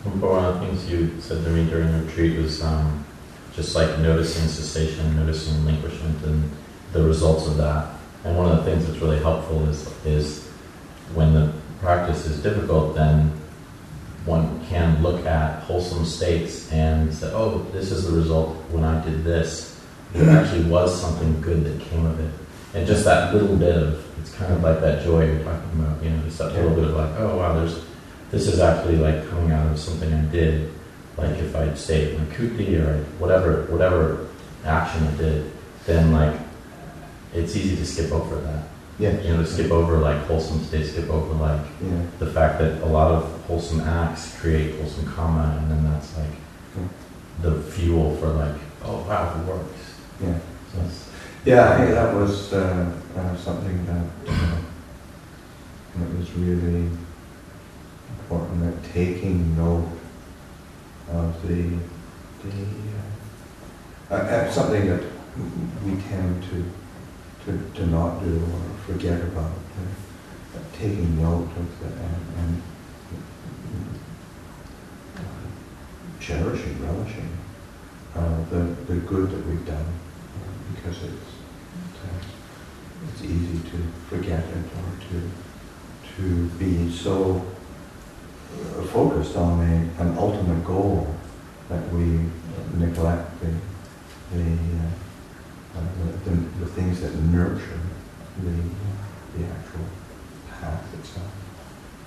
But one of the things you said to me during the retreat was just like noticing cessation, noticing relinquishment, and the results of that. And one of the things that's really helpful is when the practice is difficult, then one can look at wholesome states and say, oh, this is the result when I did this. There actually was something good that came of it. And just that little bit of, it's kind of like that joy you're talking about, just that little bit of like, oh wow, this is actually like coming out of something I did. Like if I stayed in kuti or whatever action I did, then like, it's easy to skip over that. Yeah. To skip over like wholesome states, skip over like the fact that a lot of wholesome acts create wholesome karma, and then that's like the fuel for like, oh wow, it works. Yeah. So I think that was something that was really important. That taking note of something that we tend to not do or forget about, taking note of that and cherishing, relishing the good that we've done, because it's easy to forget it or to be so focused on an ultimate goal that we neglect the things that nurture the actual path itself.